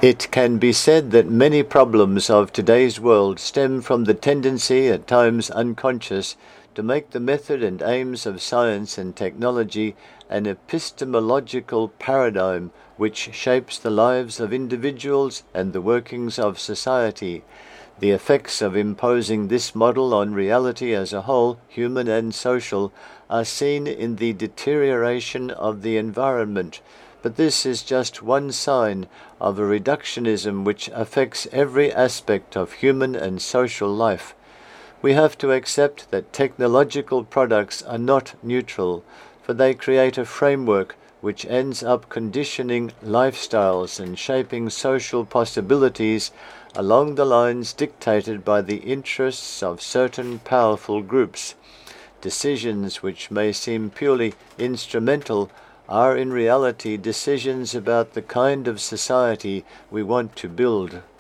It can be said that many problems of today's world stem from the tendency, at times unconscious, to make the method and aims of science and technology an epistemological paradigm which shapes the lives of individuals and the workings of society. The effects of imposing this model on reality as a whole, human and social, are seen in the deterioration of the environment. But this is just one sign of a reductionism which affects every aspect of human and social life. We have to accept that technological products are not neutral, for they create a framework which ends up conditioning lifestyles and shaping social possibilities along the lines dictated by the interests of certain powerful groups. Decisions which may seem purely instrumental are in reality decisions about the kind of society we want to build.